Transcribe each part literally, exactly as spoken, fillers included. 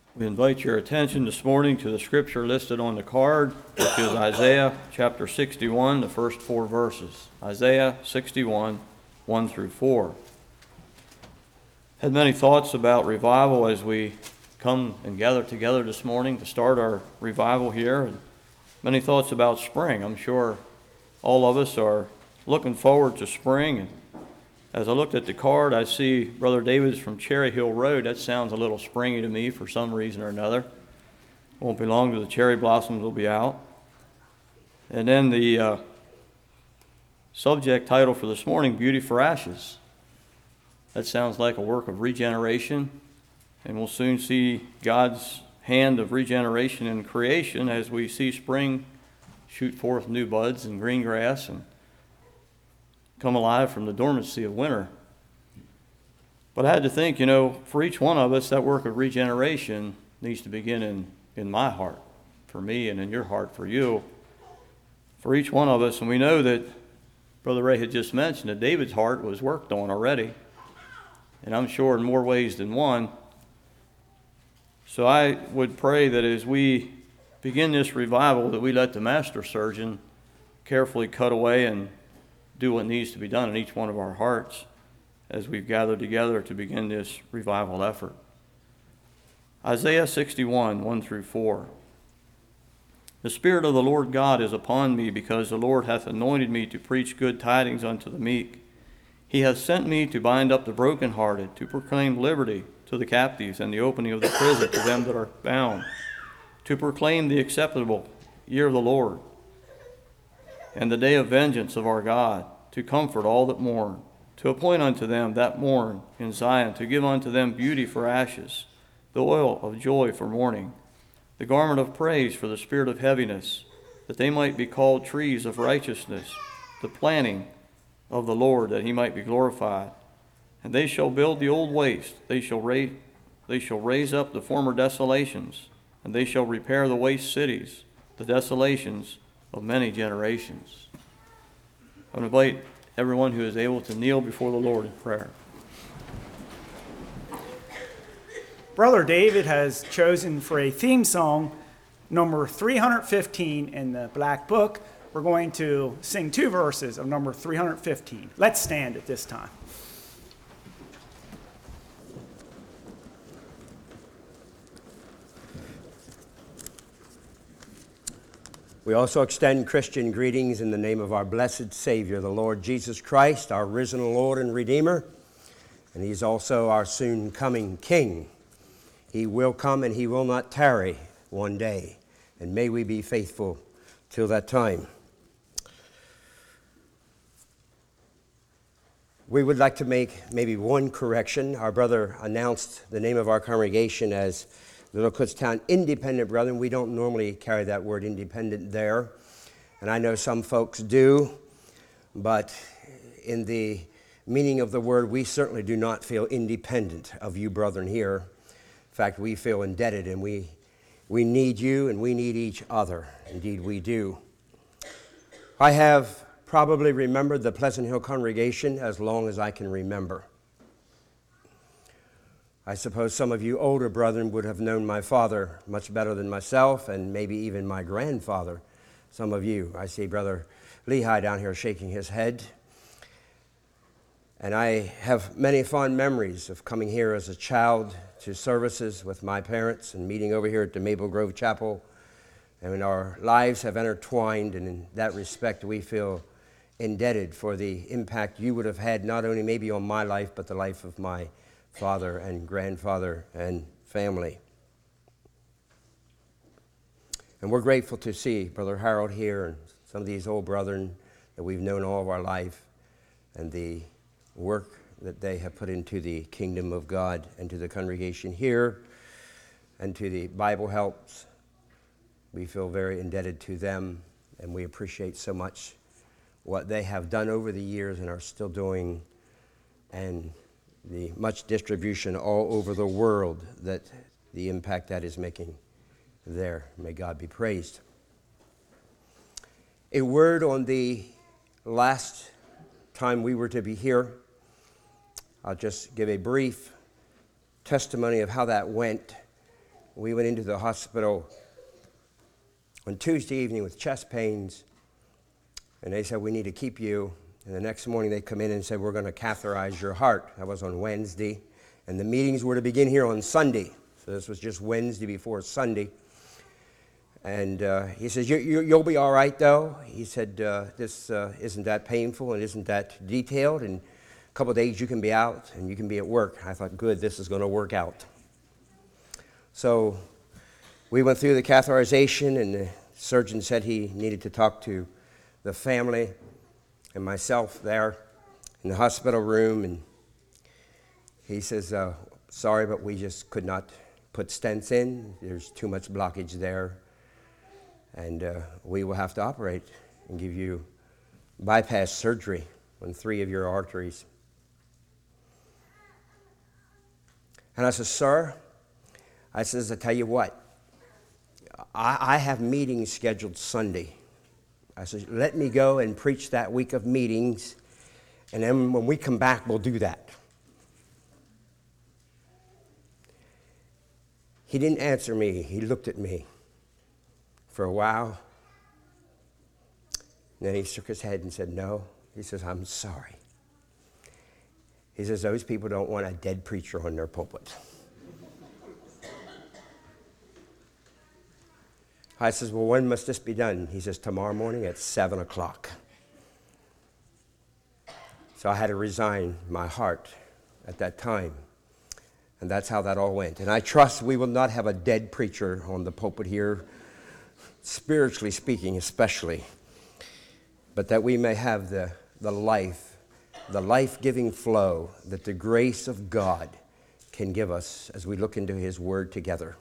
We invite your attention this morning to the scripture listed on the card, which is Isaiah chapter sixty-one, the first four verses. Isaiah sixty-one, one through four. Had many thoughts about revival as we come and gather together this morning to start our revival here. And many thoughts about spring. I'm sure all of us are looking forward to spring. And as I looked at the card, I see Brother David's from Cherry Hill Road. That sounds a little springy to me for some reason or another. Won't be long till the cherry blossoms will be out. And then the uh, subject title for this morning, Beauty for Ashes. That sounds like a work of regeneration, and we'll soon see God's hand of regeneration in creation as we see spring shoot forth new buds and green grass and come alive from the dormancy of winter. But I had to think, you know, for each one of us, that work of regeneration needs to begin in, in my heart, for me, and in your heart, for you. For each one of us, and we know that Brother Ray had just mentioned that David's heart was worked on already, and I'm sure in more ways than one. So I would pray that as we begin this revival, that we let the master surgeon carefully cut away and do what needs to be done in each one of our hearts as we've gathered together to begin this revival effort. Isaiah sixty-one, one through four. The Spirit of the Lord God is upon me, because the Lord hath anointed me to preach good tidings unto the meek. He hath sent me to bind up the brokenhearted, to proclaim liberty to the captives, and the opening of the prison to them that are bound, to proclaim the acceptable year of the Lord, and the day of vengeance of our God, to comfort all that mourn, to appoint unto them that mourn in Zion, to give unto them beauty for ashes, the oil of joy for mourning, the garment of praise for the spirit of heaviness, that they might be called trees of righteousness, the planting of the Lord, that he might be glorified. And they shall build the old waste, they shall raise, they shall raise up the former desolations, and they shall repair the waste cities, the desolations of many generations. I would invite everyone who is able to kneel before the Lord in prayer. Brother David has chosen for a theme song number three hundred fifteen in the Black Book. We're going to sing two verses of number three hundred fifteen. Let's stand at this time. We also extend Christian greetings in the name of our blessed Savior, the Lord Jesus Christ, our risen Lord and Redeemer, and he's also our soon coming King. He will come and he will not tarry one day, and may we be faithful till that time. We would like to make maybe one correction. Our brother announced the name of our congregation as Little Kutztown Independent Brethren. We don't normally carry that word independent there, and I know some folks do, but in the meaning of the word, we certainly do not feel independent of you brethren here. In fact, we feel indebted, and we we need you, and we need each other. Indeed, we do. I have probably remembered the Pleasant Hill congregation as long as I can remember. I suppose some of you older brethren would have known my father much better than myself, and maybe even my grandfather. Some of you. I see Brother Lehigh down here shaking his head. And I have many fond memories of coming here as a child to services with my parents and meeting over here at the Maple Grove Chapel. And our lives have intertwined, and in that respect we feel indebted for the impact you would have had not only maybe on my life, but the life of my father and grandfather and family. And we're grateful to see Brother Harold here and some of these old brethren that we've known all of our life, and the work that they have put into the kingdom of God and to the congregation here and to the Bible Helps. We feel very indebted to them, and we appreciate so much what they have done over the years and are still doing, and the much distribution all over the world, that the impact that is making there. May God be praised. A word on the last time we were to be here. I'll just give a brief testimony of how that went. we went into the hospital on Tuesday evening with chest pains, and they said, we need to keep you. And the next morning they come in and said, we're going to catheterize your heart. That was on Wednesday. And the meetings were to begin here on Sunday. So this was just Wednesday before Sunday. And uh, he says, you, you, you'll be all right, though. He said, uh, this uh, isn't that painful and isn't that detailed. And a couple of days you can be out and you can be at work. I thought, good, this is going to work out. So we went through the catheterization, and the surgeon said he needed to talk to the family and myself there in the hospital room. And he says, uh, sorry, but we just could not put stents in. There's too much blockage there. And uh, we will have to operate and give you bypass surgery on three of your arteries. And I said, sir, I says, I tell you what, I, I have meetings scheduled Sunday. I said, let me go and preach that week of meetings, and then when we come back, we'll do that. He didn't answer me. He looked at me for a while. And then he shook his head and said, no. He says, I'm sorry. He says, those people don't want a dead preacher on their pulpit. I says, well, when must this be done? He says, tomorrow morning at seven o'clock. So I had to resign my heart at that time. And that's how that all went. And I trust we will not have a dead preacher on the pulpit here, spiritually speaking especially, but that we may have the, the life, the life-giving flow that the grace of God can give us as we look into His Word together.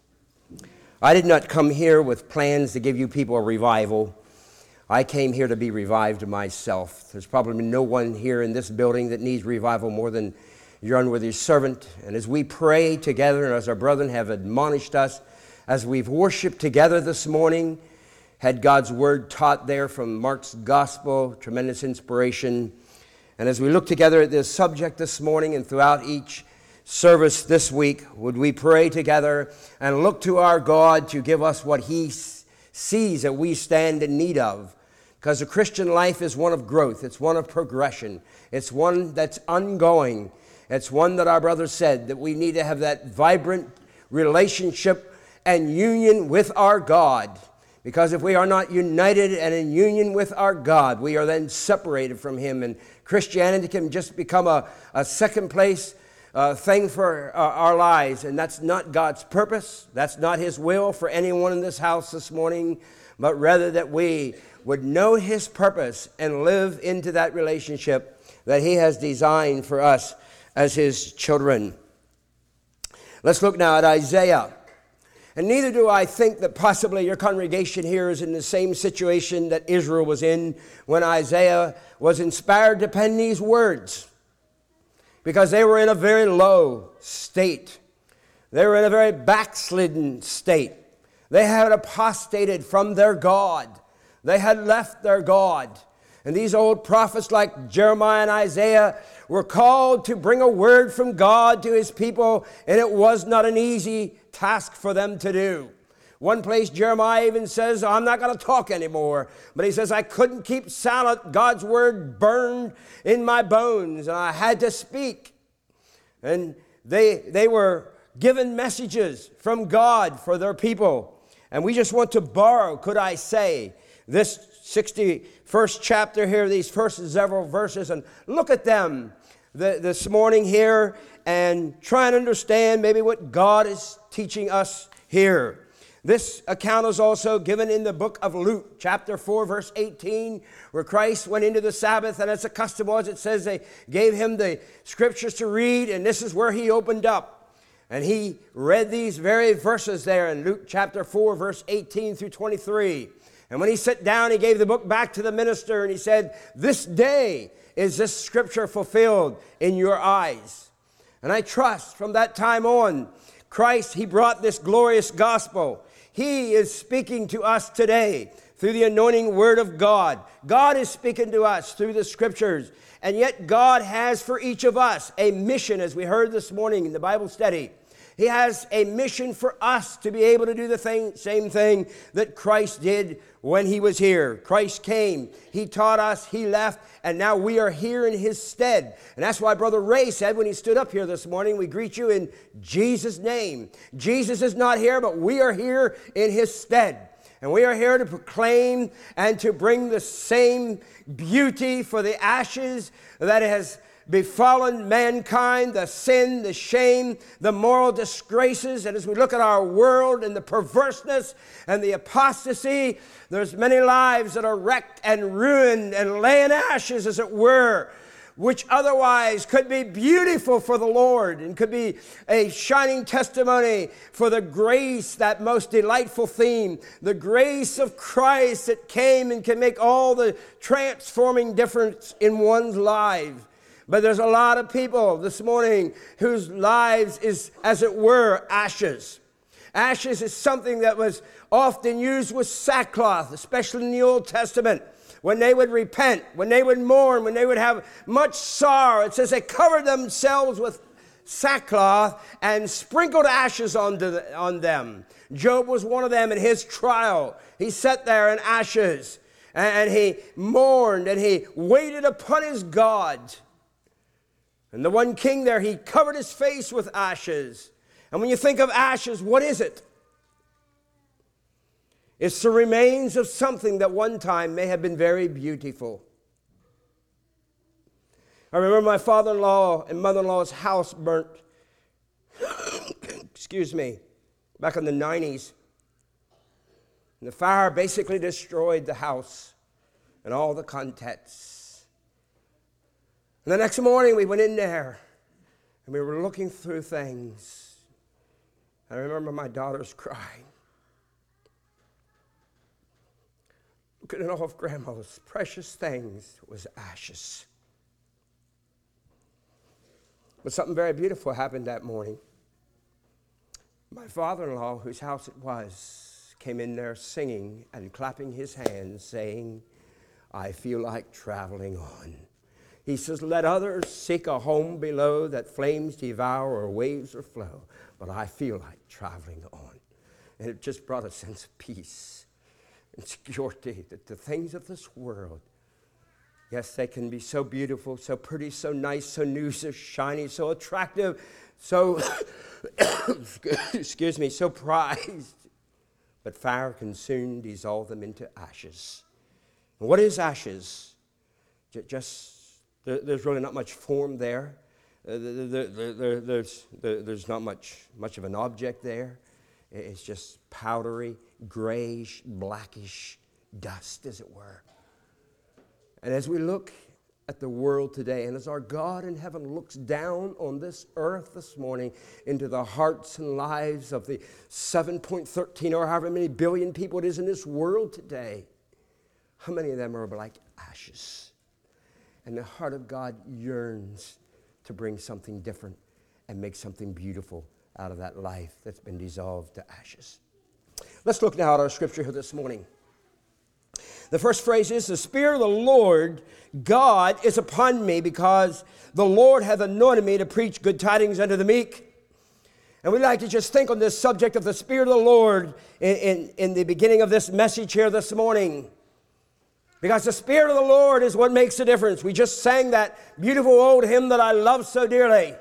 I did not come here with plans to give you people a revival. I came here to be revived myself. There's probably no one here in this building that needs revival more than your unworthy servant. And as we pray together, and as our brethren have admonished us, as we've worshiped together this morning, had God's Word taught there from Mark's Gospel, tremendous inspiration. And as we look together at this subject this morning and throughout each service this week, would we pray together and look to our God to give us what He sees that we stand in need of. Because the Christian life is one of growth. It's one of progression. It's one that's ongoing. It's one that our brother said, that we need to have that vibrant relationship and union with our God. Because if we are not united and in union with our God, we are then separated from Him. And Christianity can just become a, a second place uh, thing for uh, our lives. And that's not God's purpose. That's not His will for anyone in this house this morning. But rather that we would know His purpose and live into that relationship that He has designed for us as His children. Let's look now at Isaiah. And neither do I think that possibly your congregation here is in the same situation that Israel was in when Isaiah was inspired to pen these words. Because they were in a very low state. They were in a very backslidden state. They had apostated from their God. They had left their God. And these old prophets like Jeremiah and Isaiah were called to bring a word from God to His people, and it was not an easy task for them to do. One place Jeremiah even says, I'm not going to talk anymore. But he says, I couldn't keep silent. God's word burned in my bones, and I had to speak. And they, they were given messages from God for their people. And we just want to borrow, could I say, this sixty-first chapter here, these first several verses, and look at them the, this morning here and try and understand maybe what God is teaching us here. This account is also given in the book of Luke, chapter four, verse eighteen, where Christ went into the Sabbath, and as the custom was, it says they gave Him the scriptures to read, and this is where He opened up. And He read these very verses there in Luke chapter four, verse eighteen through twenty-three. And when He sat down, He gave the book back to the minister, and He said, this day is this scripture fulfilled in your eyes. And I trust from that time on, Christ, He brought this glorious gospel. He is speaking to us today through the anointing word of God. God is speaking to us through the scriptures. And yet God has for each of us a mission, as we heard this morning in the Bible study. He has a mission for us to be able to do the thing, same thing that Christ did when he was here. Christ came, he taught us, he left, and now we are here in his stead. And that's why Brother Ray said when he stood up here this morning, we greet you in Jesus' name. Jesus is not here, but we are here in his stead. And we are here to proclaim and to bring the same beauty for the ashes that has befallen mankind, the sin, the shame, the moral disgraces. And as we look at our world and the perverseness and the apostasy, there's many lives that are wrecked and ruined and lay in ashes, as it were, which otherwise could be beautiful for the Lord and could be a shining testimony for the grace, that most delightful theme, the grace of Christ that came and can make all the transforming difference in one's life. But there's a lot of people this morning whose lives is, as it were, ashes. Ashes is something that was often used with sackcloth, especially in the Old Testament. When they would repent, when they would mourn, when they would have much sorrow, it says they covered themselves with sackcloth and sprinkled ashes onto the, on them. Job was one of them in his trial. He sat there in ashes and, and he mourned and he waited upon his God. And the one king there, he covered his face with ashes. And when you think of ashes, what is it? It's the remains of something that one time may have been very beautiful. I remember my father-in-law and mother-in-law's house burnt, excuse me, back in the nineties. And the fire basically destroyed the house and all the contents. And the next morning we went in there and we were looking through things. I remember my daughters crying, looking at all of Grandma's precious things. It was ashes. But something very beautiful happened that morning. My father-in-law, whose house it was, came in there singing and clapping his hands, saying, "I feel like traveling on." He says, "Let others seek a home below that flames devour or waves or flow, but I feel like traveling on." And it just brought a sense of peace and security that the things of this world, yes, they can be so beautiful, so pretty, so nice, so new, so shiny, so attractive, so, excuse me, so prized, but fire can soon dissolve them into ashes. And what is ashes? Just There's really not much form there. Uh, there, there, there there's, there, there's not much, much of an object there. It's just powdery, grayish, blackish dust, as it were. And as we look at the world today, and as our God in heaven looks down on this earth this morning into the hearts and lives of the seven point one three or however many billion people it is in this world today, how many of them are like ashes? And the heart of God yearns to bring something different and make something beautiful out of that life that's been dissolved to ashes. Let's look now at our scripture here this morning. The first phrase is, "The Spirit of the Lord God is upon me, because the Lord hath anointed me to preach good tidings unto the meek." And we'd like to just think on this subject of the Spirit of the Lord in, in, in the beginning of this message here this morning. Because the Spirit of the Lord is what makes the difference. We just sang that beautiful old hymn that I love so dearly.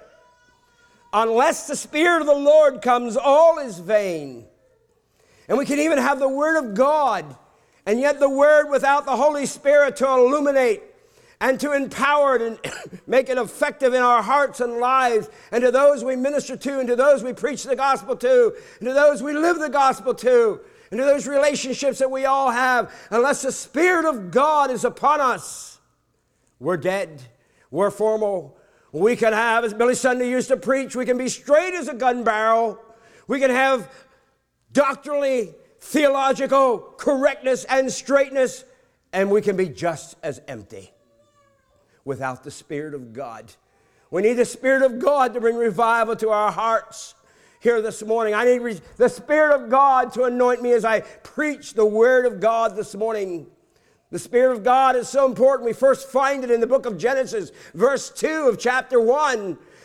Unless the Spirit of the Lord comes, all is vain. And we can even have the Word of God, and yet the Word without the Holy Spirit to illuminate and to empower it and make it effective in our hearts and lives, and to those we minister to, and to those we preach the gospel to, and to those we live the gospel to, and to those relationships that we all have. Unless the Spirit of God is upon us, we're dead. We're formal. We can have, as Billy Sunday used to preach, we can be straight as a gun barrel. We can have doctrinally, theological correctness and straightness, and we can be just as empty without the Spirit of God. We need the Spirit of God to bring revival to our hearts. Here this morning, I need re- the Spirit of God to anoint me as I preach the Word of God this morning. The Spirit of God is so important. We first find it in the book of Genesis, verse two of chapter one.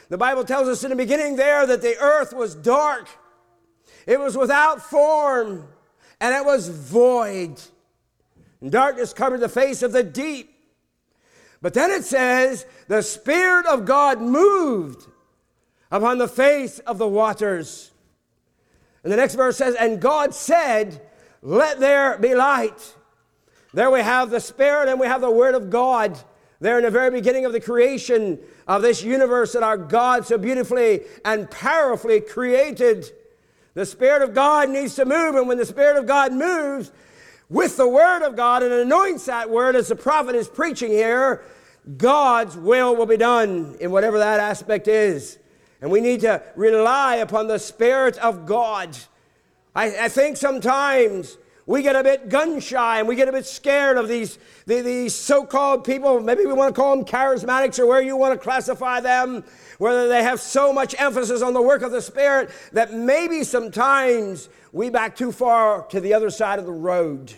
The Bible tells us in the beginning there that the earth was dark. It was without form, and it was void. And darkness covered the face of the deep. But then it says, the Spirit of God moved upon the face of the waters. And the next verse says, and God said, let there be light. There we have the Spirit and we have the Word of God. There in the very beginning of the creation of this universe that our God so beautifully and powerfully created. The Spirit of God needs to move, and when the Spirit of God moves with the Word of God and anoints that Word as the prophet is preaching here, God's will will be done in whatever that aspect is. And we need to rely upon the Spirit of God. I, I think sometimes we get a bit gun-shy and we get a bit scared of these, the, these so-called people. Maybe we want to call them charismatics or where you want to classify them, whether they have so much emphasis on the work of the Spirit that maybe sometimes we back too far to the other side of the road.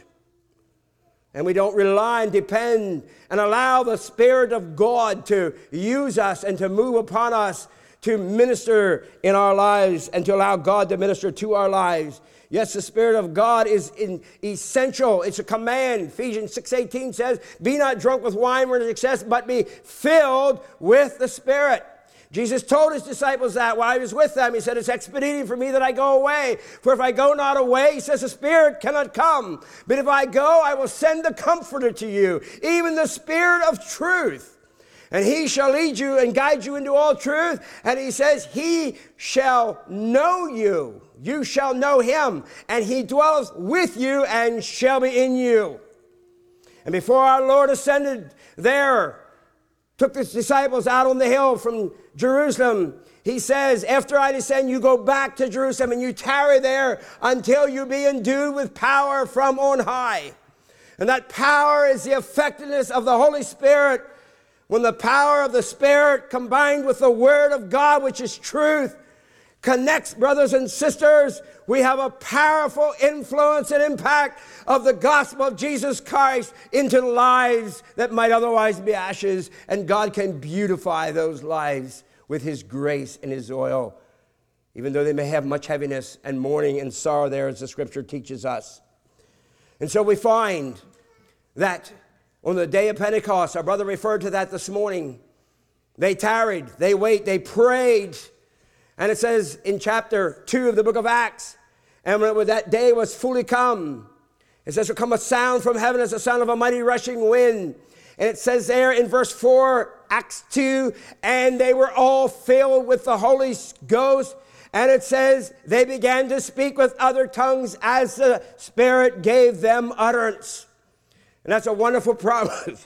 And we don't rely and depend and allow the Spirit of God to use us and to move upon us to minister in our lives and to allow God to minister to our lives. Yes, the Spirit of God is in essential. It's a command. Ephesians six eighteen says, be not drunk with wine wherein is excess, but be filled with the Spirit. Jesus told his disciples that while he was with them. He said, it's expedient for me that I go away. For if I go not away, he says, the Spirit cannot come. But if I go, I will send the Comforter to you, even the Spirit of truth. And he shall lead you and guide you into all truth. And he says, he shall know you. You shall know him. And he dwells with you and shall be in you. And before our Lord ascended there, took his disciples out on the hill from Jerusalem, he says, after I descend, you go back to Jerusalem and you tarry there until you be endued with power from on high. And that power is the effectiveness of the Holy Spirit. When the power of the Spirit combined with the Word of God, which is truth, connects brothers and sisters, we have a powerful influence and impact of the gospel of Jesus Christ into lives that might otherwise be ashes, and God can beautify those lives with his grace and his oil, even though they may have much heaviness and mourning and sorrow there, as the scripture teaches us. And so we find that on the day of Pentecost, our brother referred to that this morning, they tarried, they wait, they prayed. And it says in chapter two of the book of Acts, and when that day was fully come, it says, there come a sound from heaven as the sound of a mighty rushing wind. And it says there in verse four, Acts two, and they were all filled with the Holy Ghost. And it says, they began to speak with other tongues as the Spirit gave them utterance. And that's a wonderful promise.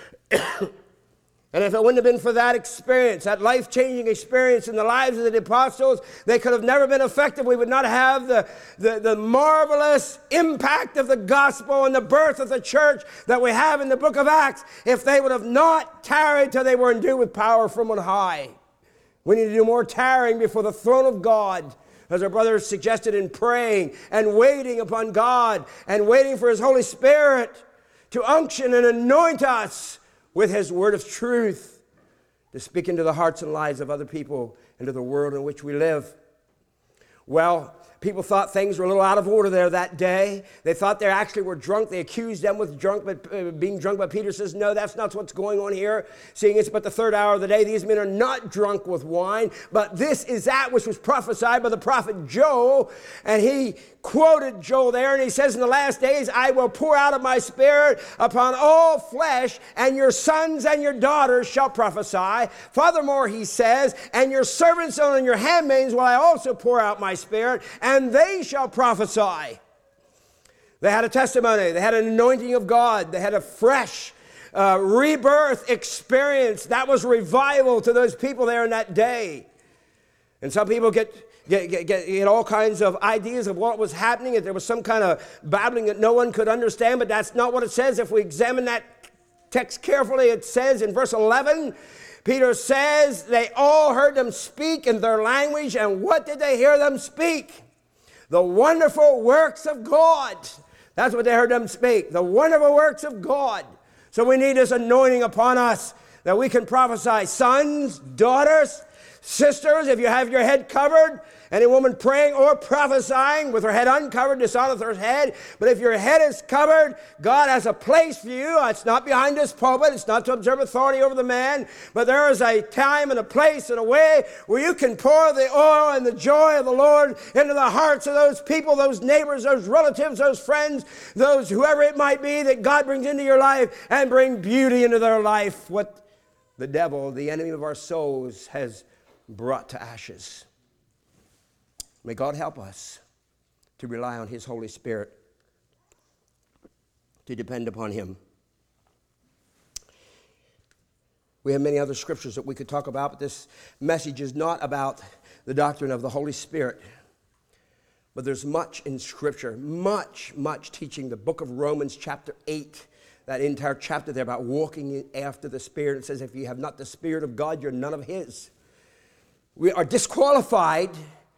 And if it wouldn't have been for that experience, that life-changing experience in the lives of the apostles, they could have never been effective. We would not have the, the, the marvelous impact of the gospel and the birth of the church that we have in the book of Acts if they would have not tarried till they were endued with power from on high. We need to do more tarrying before the throne of God, as our brother suggested, in praying and waiting upon God and waiting for his Holy Spirit to unction and anoint us with his word of truth to speak into the hearts and lives of other people and to the world in which we live. Well, people thought things were a little out of order there that day. They thought they actually were drunk. They accused them with drunk, but, uh, being drunk, but Peter says, no, that's not what's going on here. Seeing it's but the third hour of the day, these men are not drunk with wine, but this is that which was prophesied by the prophet Joel. And he quoted Joel there, and he says, in the last days, I will pour out of my Spirit upon all flesh, and your sons and your daughters shall prophesy. Furthermore, he says, and your servants and your handmaids will I also pour out my Spirit, and they shall prophesy. They had a testimony. They had an anointing of God. They had a fresh uh, rebirth experience. That was revival to those people there in that day. And some people get Get, get, get all kinds of ideas of what was happening, that there was some kind of babbling that no one could understand, but that's not what it says. If we examine that text carefully, it says in verse eleven, Peter says they all heard them speak in their language, and what did they hear them speak? The wonderful works of God. That's what they heard them speak, the wonderful works of God. So we need this anointing upon us that we can prophesy. Sons, daughters, Sisters, if you have your head covered, any woman praying or prophesying with her head uncovered dishonoreth her head. But if your head is covered, God has a place for you. It's not behind this pulpit. It's not to observe authority over the man. But there is a time and a place and a way where you can pour the oil and the joy of the Lord into the hearts of those people, those neighbors, those relatives, those friends, those whoever it might be that God brings into your life, and bring beauty into their life. What the devil, the enemy of our souls, has brought to ashes. May God help us to rely on his Holy Spirit, to depend upon him. We have many other scriptures that we could talk about, but this message is not about the doctrine of the Holy Spirit. But there's much in Scripture, much, much teaching. The book of Romans chapter eight, that entire chapter there about walking after the Spirit. It says if you have not the Spirit of God, you're none of his. We are disqualified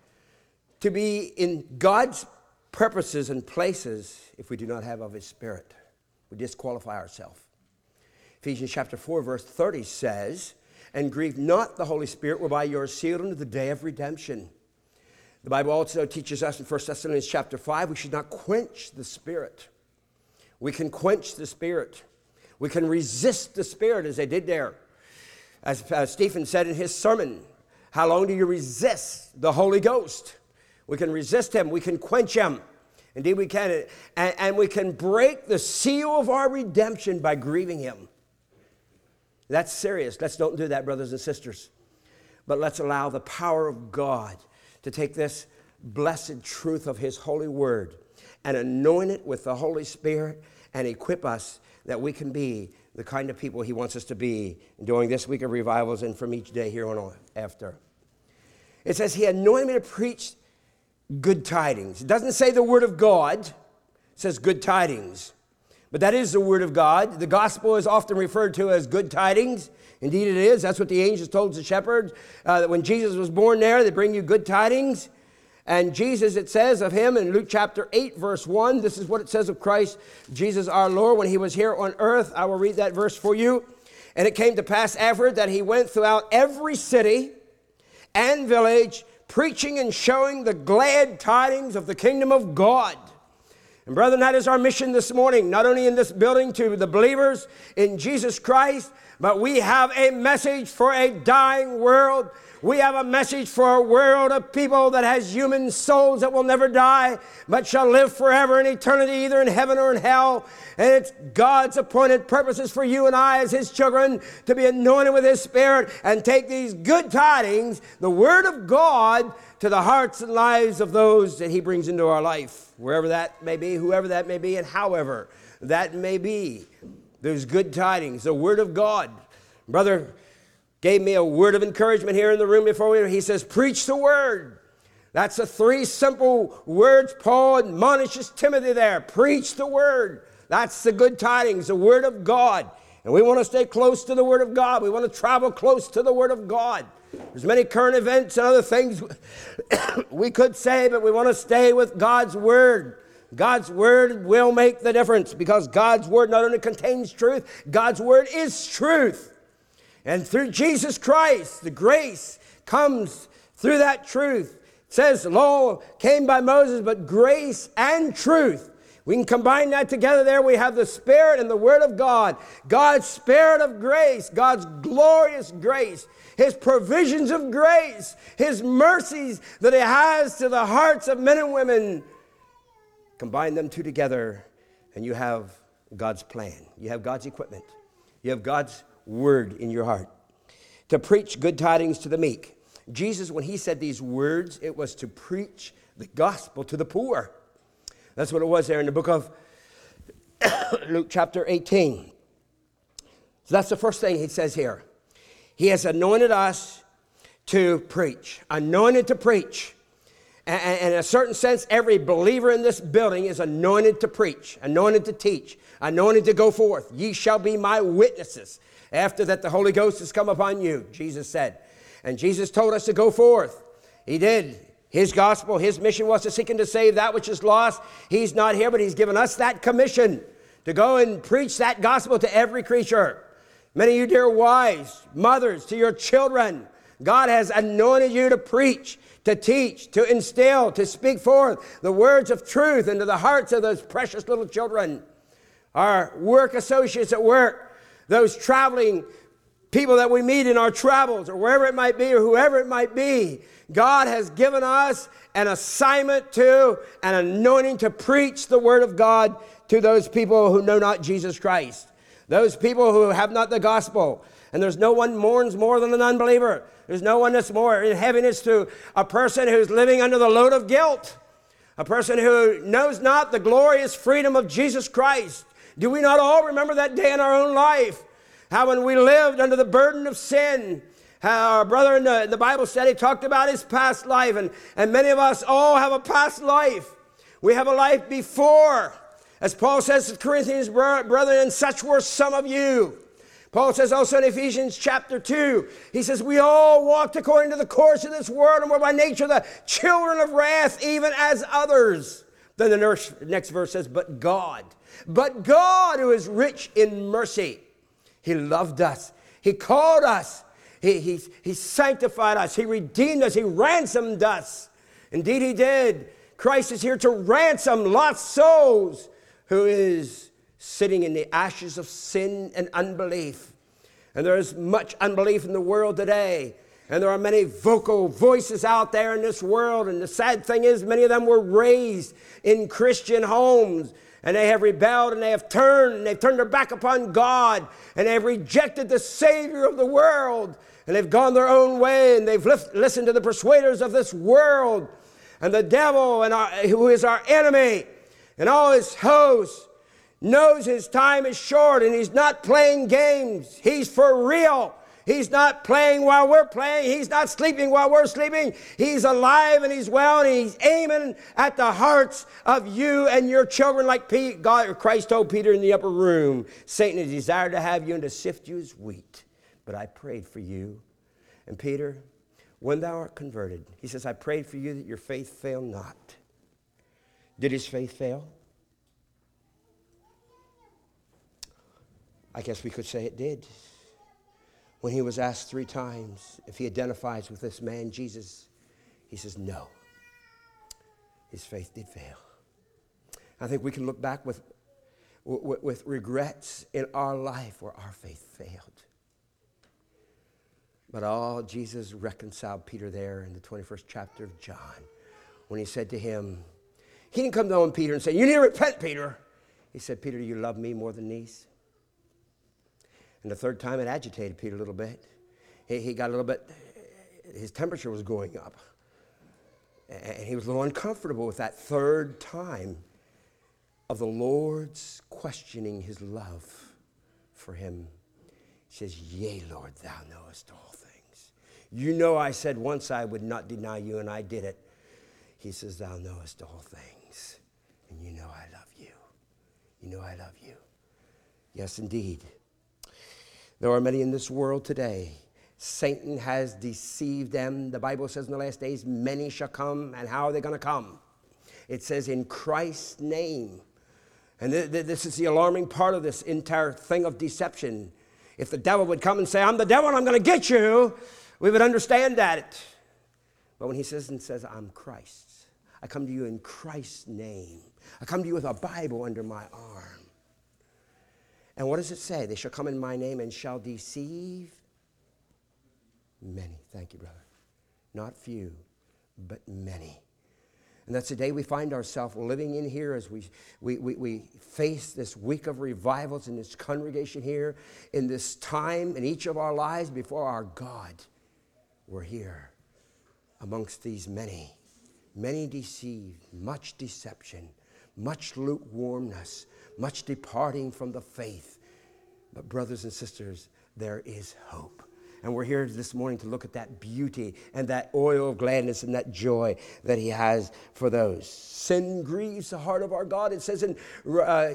to be in God's purposes and places if we do not have of his Spirit. We disqualify ourselves. Ephesians chapter four, verse thirty says, and grieve not the Holy Spirit, whereby you are sealed unto the day of redemption. The Bible also teaches us in First Thessalonians chapter five, we should not quench the Spirit. We can quench the Spirit. We can resist the Spirit as they did there. As, as Stephen said in his sermon, how long do you resist the Holy Ghost? We can resist him. We can quench him. Indeed, we can. And, and we can break the seal of our redemption by grieving him. That's serious. Let's don't do that, brothers and sisters. But let's allow the power of God to take this blessed truth of his holy word and anoint it with the Holy Spirit and equip us that we can be the kind of people he wants us to be during this week of revivals and from each day here on after. It says he anointed me to preach good tidings. It doesn't say the word of God. It says good tidings. But that is the word of God. The gospel is often referred to as good tidings. Indeed it is. That's what the angels told the shepherds. Uh, that when Jesus was born there, they bring you good tidings. And Jesus, it says of him in Luke chapter eight, verse one, this is what it says of Christ, Jesus our Lord, when he was here on earth. I will read that verse for you. And it came to pass afterward that he went throughout every city and village, preaching and showing the glad tidings of the kingdom of God. And brethren, that is our mission this morning, not only in this building to the believers in Jesus Christ, but we have a message for a dying world. We have a message for a world of people that has human souls that will never die, but shall live forever in eternity, either in heaven or in hell. And it's God's appointed purposes for you and I as his children to be anointed with his Spirit and take these good tidings, the word of God, to the hearts and lives of those that he brings into our life, wherever that may be, whoever that may be, and however that may be. Those good tidings, the word of God. Brother gave me a word of encouragement here in the room before we, he says, preach the word. That's the three simple words Paul admonishes Timothy there. Preach the word. That's the good tidings, the word of God. And we want to stay close to the word of God. We want to travel close to the word of God. There's many current events and other things we could say, but we want to stay with God's word. God's word will make the difference because God's word not only contains truth, God's word is truth. And through Jesus Christ, the grace comes through that truth. It says the law came by Moses, but grace and truth. We can combine that together there. We have the Spirit and the Word of God. God's Spirit of grace, God's glorious grace, his provisions of grace, his mercies that he has to the hearts of men and women. Combine them two together, and you have God's plan. You have God's equipment. You have God's word in your heart to preach good tidings to the meek. Jesus, when he said these words, it was to preach the gospel to the poor. That's what it was there in the book of Luke chapter eighteen. So that's the first thing he says here. He has anointed us to preach, anointed to preach. And in a certain sense, every believer in this building is anointed to preach, anointed to teach, anointed to go forth. Ye shall be my witnesses. After that, the Holy Ghost has come upon you, Jesus said. And Jesus told us to go forth. He did. His gospel, his mission was to seek and to save that which is lost. He's not here, but he's given us that commission to go and preach that gospel to every creature. Many of you dear wives, mothers, to your children, God has anointed you to preach, to teach, to instill, to speak forth the words of truth into the hearts of those precious little children. Our work associates at work, those traveling people that we meet in our travels or wherever it might be or whoever it might be. God has given us an assignment to, an anointing to preach the word of God to those people who know not Jesus Christ. Those people who have not the gospel. And there's no one mourns more than an unbeliever. There's no one that's more in heaviness to a person who's living under the load of guilt. A person who knows not the glorious freedom of Jesus Christ. Do we not all remember that day in our own life? How when we lived under the burden of sin, how our brother in the, in the Bible study talked about his past life. And, and many of us all have a past life. We have a life before. As Paul says to Corinthians, brethren, and such were some of you. Paul says also in Ephesians chapter two, he says, we all walked according to the course of this world and were by nature the children of wrath, even as others. Then the next verse says, but God, but God who is rich in mercy, he loved us. He called us. He, he, he sanctified us. He redeemed us. He ransomed us. Indeed, he did. Christ is here to ransom lost souls who is sitting in the ashes of sin and unbelief. And there is much unbelief in the world today. And there are many vocal voices out there in this world. And the sad thing is, many of them were raised in Christian homes. And they have rebelled and they have turned and they've turned their back upon God. And they have rejected the Savior of the world. And they've gone their own way and they've lift, listened to the persuaders of this world. And the devil, and our, who is our enemy, and all his hosts, knows his time is short and he's not playing games. He's for real. He's not playing while we're playing. He's not sleeping while we're sleeping. He's alive and he's well and he's aiming at the hearts of you and your children like Pete, God, or Christ told Peter in the upper room. Satan has desired to have you and to sift you as wheat. But I prayed for you. And Peter, when thou art converted, he says, I prayed for you that your faith fail not. Did his faith fail? I guess we could say it did. When he was asked three times if he identifies with this man, Jesus, he says, no. His faith did fail. I think we can look back with, with, with regrets in our life where our faith failed. But all Jesus reconciled Peter there in the twenty-first chapter of John when he said to him, he didn't come to him, Peter, and say, you need to repent, Peter. He said, Peter, do you love me more than these? And the third time it agitated Peter a little bit. He, he got a little bit, his temperature was going up. And he was a little uncomfortable with that third time of the Lord's questioning his love for him. He says, yea, Lord, thou knowest all things. You know I said once I would not deny you, and I did it. He says, thou knowest all things, and you know I love you. You know I love you. Yes, indeed. There are many in this world today. Satan has deceived them. The Bible says in the last days, many shall come. And how are they going to come? It says in Christ's name. And th- th- this is the alarming part of this entire thing of deception. If the devil would come and say, I'm the devil and I'm going to get you, we would understand that. But when he says and says, I'm Christ, I come to you in Christ's name. I come to you with a Bible under my arm. And what does it say? They shall come in my name and shall deceive many. Thank you, brother. Not few, but many. And that's the day we find ourselves living in here as we, we, we, we face this week of revivals in this congregation here, in this time in each of our lives before our God. We're here amongst these many, many deceived, much deception, much lukewarmness, much departing from the faith. But brothers and sisters, there is hope. And we're here this morning to look at that beauty and that oil of gladness and that joy that he has for those. Sin grieves the heart of our God. It says in uh,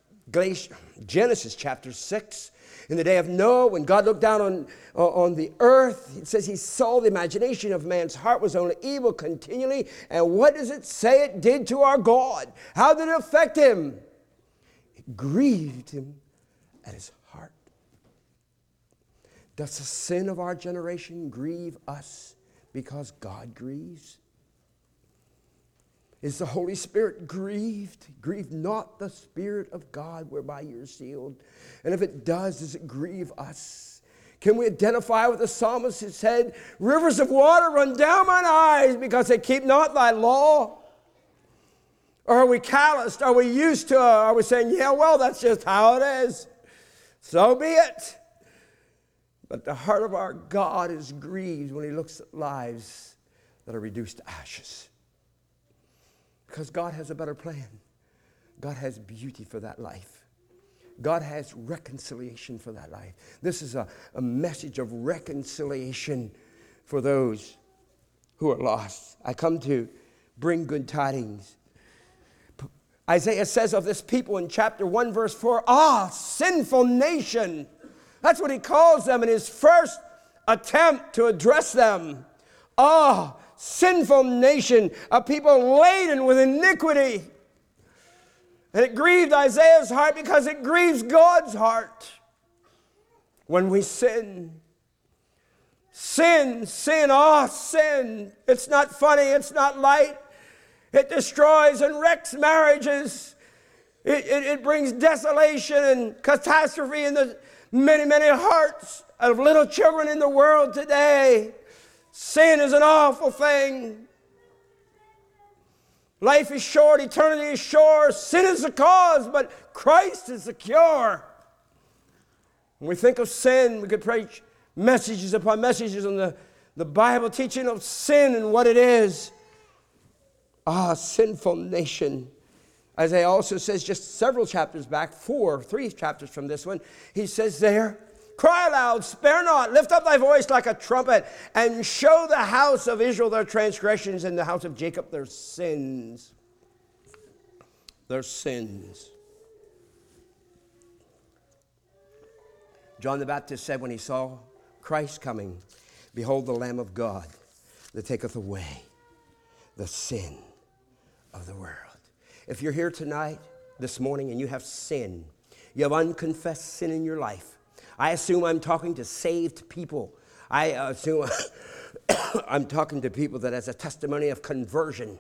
Genesis chapter six, in the day of Noah, when God looked down on, uh, on the earth, it says he saw the imagination of man's heart was only evil continually. And what does it say it did to our God? How did it affect him? It grieved him at his heart. Does the sin of our generation grieve us because God grieves? Is the Holy Spirit grieved? Grieve not the Spirit of God whereby you're sealed. And if it does, does it grieve us? Can we identify with the psalmist who said, rivers of water run down mine eyes because they keep not thy law? Or are we calloused? Are we used to it? Are we saying, yeah, well, that's just how it is. So be it. But the heart of our God is grieved when he looks at lives that are reduced to ashes. Because God has a better plan. God has beauty for that life. God has reconciliation for that life. This is a, a message of reconciliation for those who are lost. I come to bring good tidings. Isaiah says of this people in chapter one, verse four, ah, sinful nation. That's what he calls them in his first attempt to address them. Ah, sinful nation, a people laden with iniquity. And it grieved Isaiah's heart because it grieves God's heart when we sin. Sin, sin, ah, sin. It's not funny, it's not light. It destroys and wrecks marriages. It, it, it brings desolation and catastrophe in the many, many hearts of little children in the world today. Sin is an awful thing. Life is short, eternity is short. Sin is the cause, but Christ is the cure. When we think of sin, we could preach messages upon messages on the, the Bible teaching of sin and what it is. Ah, sinful nation. Isaiah also says just several chapters back, four, three chapters from this one, he says there, cry aloud, spare not, lift up thy voice like a trumpet, and show the house of Israel their transgressions and the house of Jacob their sins. Their sins. John the Baptist said when he saw Christ coming, behold the Lamb of God that taketh away the sin of the world. If you're here tonight, this morning, and you have sin, you have unconfessed sin in your life, I assume I'm talking to saved people. I assume I'm talking to people that has a testimony of conversion.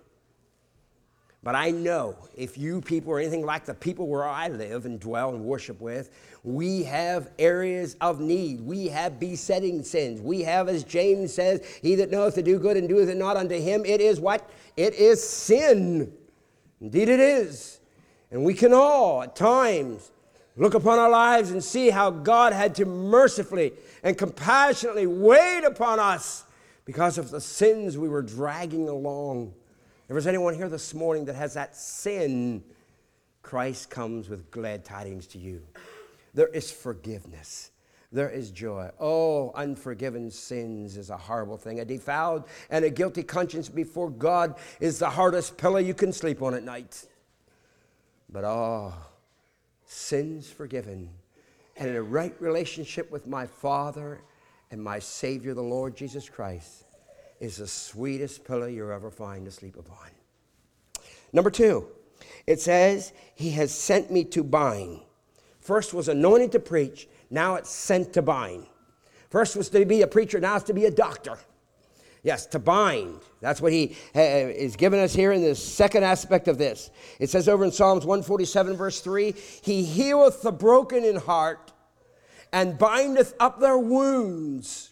But I know if you people are anything like the people where I live and dwell and worship with, we have areas of need. We have besetting sins. We have, as James says, he that knoweth to do good and doeth it not unto him, it is what? It is sin. Indeed it is. And we can all, at times, look upon our lives and see how God had to mercifully and compassionately wait upon us because of the sins we were dragging along. If there's anyone here this morning that has that sin, Christ comes with glad tidings to you. There is forgiveness. There is joy. Oh, unforgiven sins is a horrible thing. A defiled and a guilty conscience before God is the hardest pillow you can sleep on at night. But oh, sins forgiven and in a right relationship with my Father and my Savior, the Lord Jesus Christ, is the sweetest pillow you'll ever find to sleep upon. Number two, it says, he has sent me to bind. First was anointed to preach, now it's sent to bind. First was to be a preacher, now it's to be a doctor. Yes, to bind. That's what he uh, is giving us here in the second aspect of this. It says over in Psalms one forty-seven, verse three, he healeth the broken in heart and bindeth up their wounds.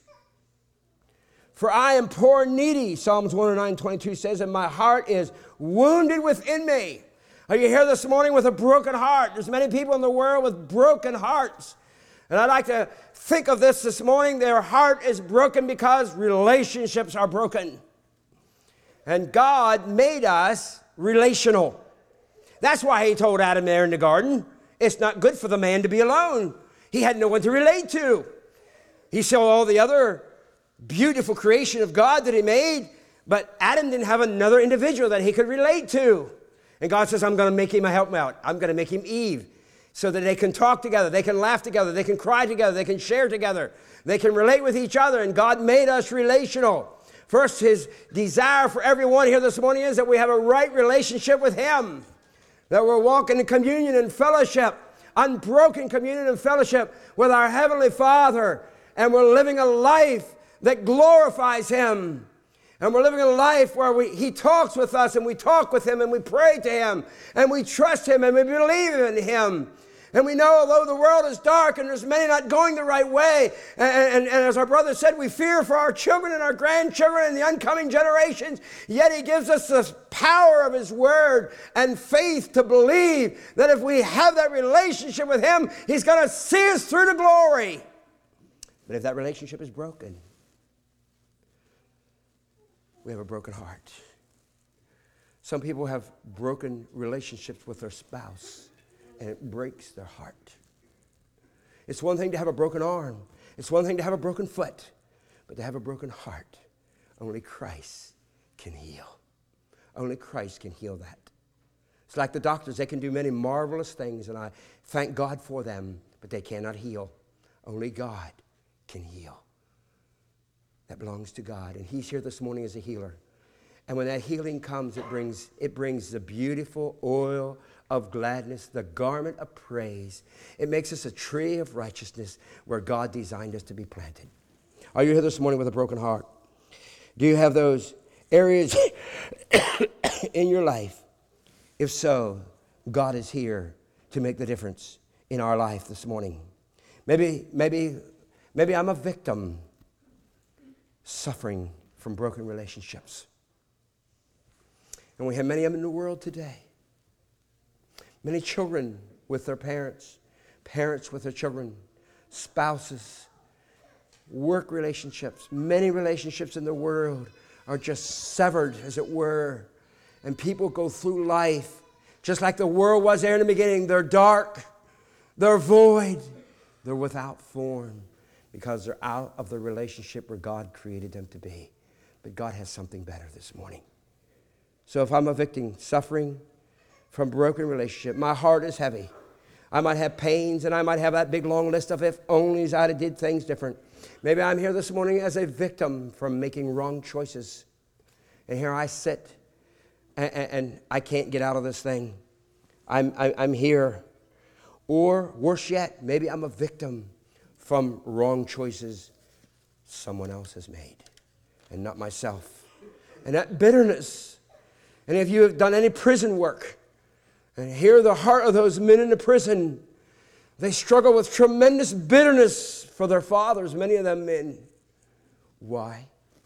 For I am poor and needy, Psalms one oh nine, twenty-two says, and my heart is wounded within me. Are you here this morning with a broken heart? There's many people in the world with broken hearts. And I'd like to think of this this morning. Their heart is broken because relationships are broken. And God made us relational. That's why he told Adam there in the garden, it's not good for the man to be alone. He had no one to relate to. He saw all the other beautiful creation of God that he made, but Adam didn't have another individual that he could relate to. And God says, I'm going to make him a helpmate. I'm going to make him Eve so that they can talk together, they can laugh together, they can cry together, they can share together, they can relate with each other. And God made us relational. First, his desire for everyone here this morning is that we have a right relationship with him, that we're walking in communion and fellowship, unbroken communion and fellowship with our Heavenly Father. and we're living a life that glorifies Him. And we're living a life where we, He talks with us, and we talk with Him, and we pray to Him, and we trust Him, and we believe in Him. And we know, although the world is dark and there's many not going the right way, and, and, and as our brother said, we fear for our children and our grandchildren and the oncoming generations, yet He gives us the power of His Word and faith to believe that if we have that relationship with Him, He's going to see us through to glory. But if that relationship is broken, we have a broken heart. Some people have broken relationships with their spouse, and it breaks their heart. It's one thing to have a broken arm. It's one thing to have a broken foot. But to have a broken heart, only Christ can heal. Only Christ can heal that. It's like the doctors. They can do many marvelous things, and I thank God for them, but they cannot heal. Only God can heal. That belongs to God, and He's here this morning as a healer. And when that healing comes, it brings, it brings the beautiful oil of gladness, the garment of praise. It makes us a tree of righteousness where God designed us to be planted. Are you here this morning with a broken heart? Do you have those areas in your life? If so, God is here to make the difference in our life this morning. Maybe, maybe, maybe I'm a victim suffering from broken relationships. And we have many of them in the world today. Many children with their parents, parents with their children, spouses, work relationships. Many relationships in the world are just severed, as it were. And people go through life just like the world was there in the beginning. They're dark, they're void, they're without form because they're out of the relationship where God created them to be. But God has something better this morning. So if I'm a victim suffering from broken relationship, my heart is heavy. I might have pains, and I might have that big long list of if onlys I'd have did things different. Maybe I'm here this morning as a victim from making wrong choices. And here I sit, and, and I can't get out of this thing. I'm, I, I'm here. Or worse yet, maybe I'm a victim from wrong choices someone else has made, and not myself. And that bitterness. And if you have done any prison work, and hear the heart of those men in the prison, they struggle with tremendous bitterness for their fathers, many of them men. Why?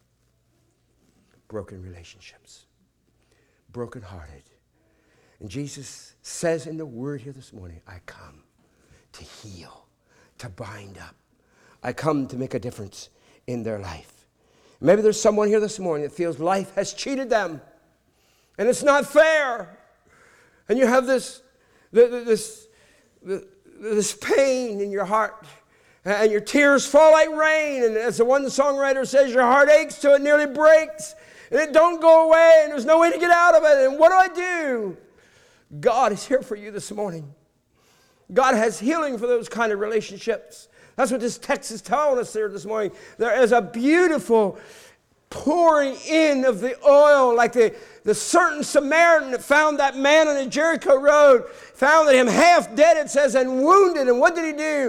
Broken relationships. Broken-hearted. And Jesus says in the Word here this morning, I come to heal, to bind up. I come to make a difference in their life. Maybe there's someone here this morning that feels life has cheated them, and it's not fair. And you have this, this, this pain in your heart, and your tears fall like rain. And as the one songwriter says, your heart aches till it nearly breaks, and it don't go away, and there's no way to get out of it. And what do I do? God is here for you this morning. God has healing for those kind of relationships. That's what this text is telling us here this morning. There is a beautiful pouring in of the oil, like the, the certain Samaritan that found that man on the Jericho road, found him half dead, it says, and wounded. And what did he do?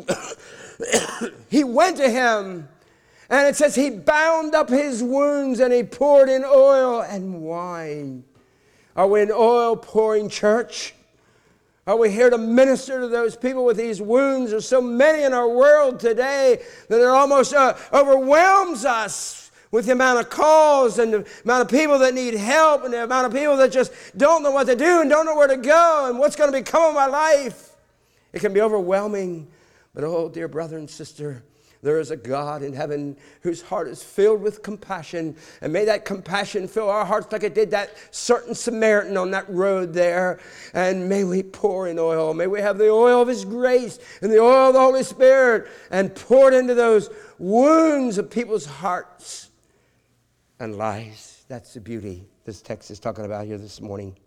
He, he went to him, and it says he bound up his wounds, and he poured in oil and wine. Are we an oil-pouring church? Are we here to minister to those people with these wounds? There's so many in our world today that it almost uh, overwhelms us with the amount of calls and the amount of people that need help and the amount of people that just don't know what to do and don't know where to go and what's going to become of my life. It can be overwhelming. But oh, dear brother and sister, there is a God in heaven whose heart is filled with compassion. And may that compassion fill our hearts like it did that certain Samaritan on that road there. And may we pour in oil. May we have the oil of His grace and the oil of the Holy Spirit and pour it into those wounds of people's hearts and lives. That's the beauty this text is talking about here this morning.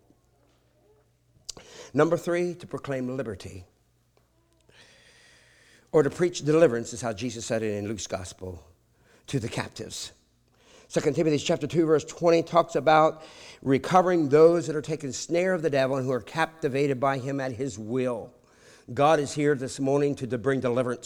Number three, to proclaim liberty. Or to preach deliverance is how Jesus said it in Luke's gospel, to the captives. Second Timothy chapter two, verse twenty talks about recovering those that are taken snare of the devil and who are captivated by him at his will. God is here this morning to, to bring deliverance.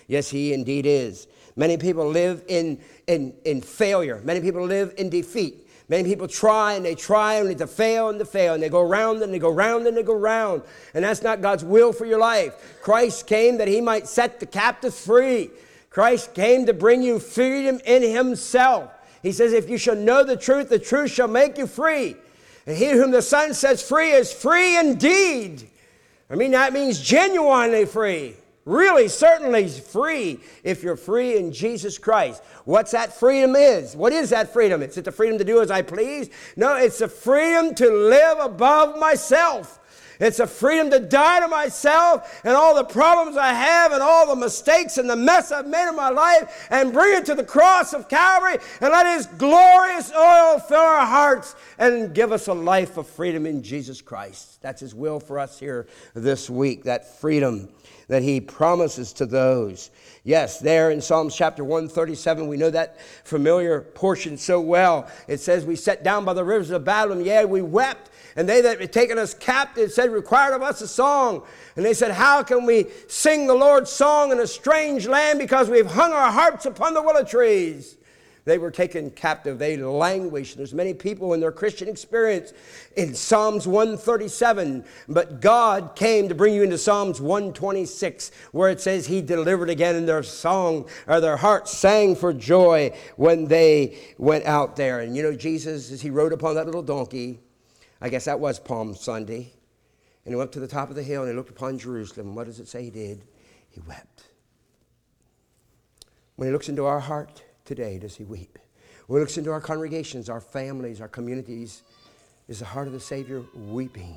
Yes, he indeed is. Many people live in, in, in failure. Many people live in defeat. Many people try and they try only to fail and to fail. And they go round and they go round and they go round. And that's not God's will for your life. Christ came that he might set the captives free. Christ came to bring you freedom in himself. He says, if you shall know the truth, the truth shall make you free. And he whom the Son sets free is free indeed. I mean, that means genuinely free. Really, certainly free if you're free in Jesus Christ. What's that freedom is? What is that freedom? Is it the freedom to do as I please? No, it's the freedom to live above myself. It's a freedom to die to myself and all the problems I have and all the mistakes and the mess I've made in my life and bring it to the cross of Calvary and let his glorious oil fill our hearts and give us a life of freedom in Jesus Christ. That's his will for us here this week, that freedom that he promises to those. Yes, there in Psalms chapter one thirty-seven, we know that familiar portion so well. It says, we sat down by the rivers of Babylon, yea, we wept. And they that had taken us captive said, required of us a song. And they said, how can we sing the Lord's song in a strange land? Because we've hung our harps upon the willow trees. They were taken captive. They languished. There's many people in their Christian experience in Psalms one thirty-seven. But God came to bring you into Psalms one twenty-six, where it says he delivered again in their song, or their hearts sang for joy when they went out there. And you know, Jesus, as he rode upon that little donkey, I guess that was Palm Sunday, and he went up to the top of the hill and he looked upon Jerusalem. What does it say he did? He wept. When he looks into our heart today, does he weep? When he looks into our congregations, our families, our communities, is the heart of the Savior weeping?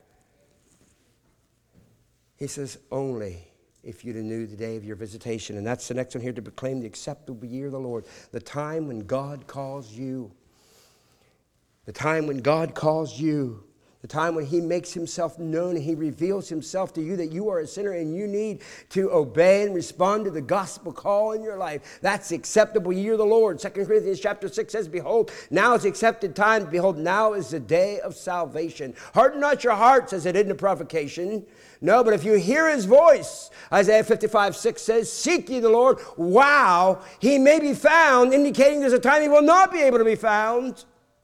He says, only if you'd have knew the day of your visitation. And that's the next one here, to proclaim the acceptable year of the Lord. The time when God calls you. The time when God calls you. The time when he makes himself known and he reveals himself to you that you are a sinner and you need to obey and respond to the gospel call in your life. That's the acceptable year of the Lord. Second Corinthians chapter six says, behold, now is the accepted time. Behold, now is the day of salvation. Harden not your hearts as it did in the provocation. No, but if you hear his voice, Isaiah fifty-five six says, seek ye the Lord while he may be found, indicating there's a time he will not be able to be found.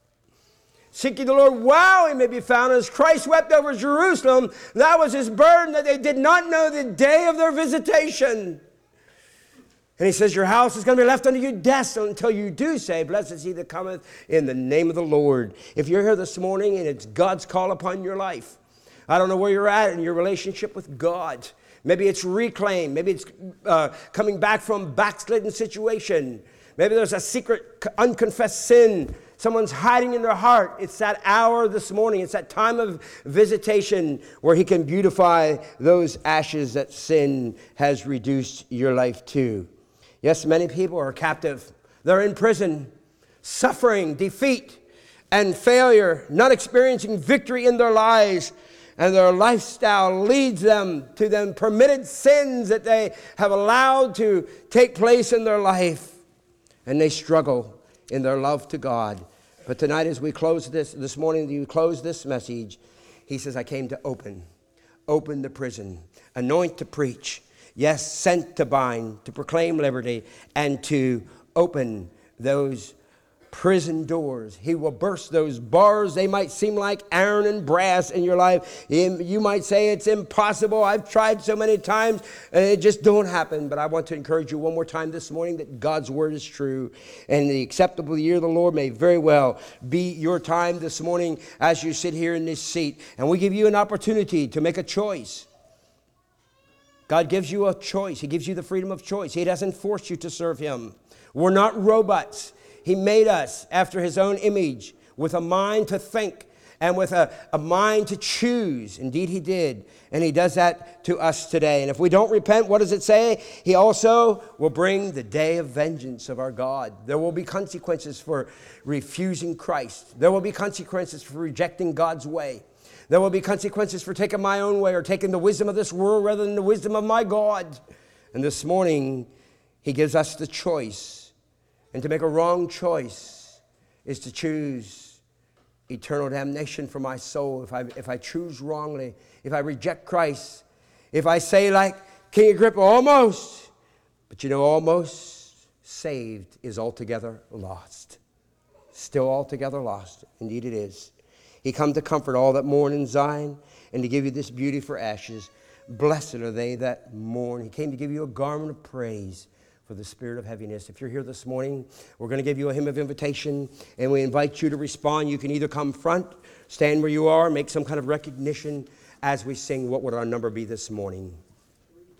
Seek ye the Lord while he may be found. As Christ wept over Jerusalem, that was his burden, that they did not know the day of their visitation. And he says, your house is going to be left unto you desolate until you do say, blessed is he that cometh in the name of the Lord. If you're here this morning and it's God's call upon your life, I don't know where you're at in your relationship with God. Maybe it's reclaim. Maybe it's uh, coming back from backslidden situation. Maybe there's a secret unconfessed sin someone's hiding in their heart. It's that hour this morning. It's that time of visitation where he can beautify those ashes that sin has reduced your life to. Yes, many people are captive. They're in prison, suffering, defeat, and failure, not experiencing victory in their lives. And their lifestyle leads them to them permitted sins that they have allowed to take place in their life. And they struggle in their love to God. But tonight, as we close this, this morning, you close this message, he says, I came to open, open the prison, anoint to preach, yes, sent to bind, to proclaim liberty, and to open those prison doors. He will burst those bars. They might seem like iron and brass in your life. You might say it's impossible. I've tried so many times and it just don't happen. But I want to encourage you one more time this morning that God's word is true. And the acceptable year of the Lord may very well be your time this morning as you sit here in this seat. And we give you an opportunity to make a choice. God gives you a choice. He gives you the freedom of choice. He doesn't force you to serve him. We're not robots. He made us after his own image with a mind to think and with a, a mind to choose. Indeed, he did. And he does that to us today. And if we don't repent, what does it say? He also will bring the day of vengeance of our God. There will be consequences for refusing Christ. There will be consequences for rejecting God's way. There will be consequences for taking my own way or taking the wisdom of this world rather than the wisdom of my God. And this morning, he gives us the choice. And to make a wrong choice is to choose eternal damnation for my soul. If I, if I choose wrongly, if I reject Christ, if I say like King Agrippa, almost, But you know, almost saved is altogether lost. Still altogether lost. Indeed it is. He come to comfort all that mourn in Zion and to give you this beauty for ashes. Blessed are they that mourn. He came to give you a garment of praise for the spirit of heaviness. If you're here this morning, we're going to give you a hymn of invitation, and we invite you to respond. You can either come front, stand where you are, make some kind of recognition as we sing. What would our number be this morning?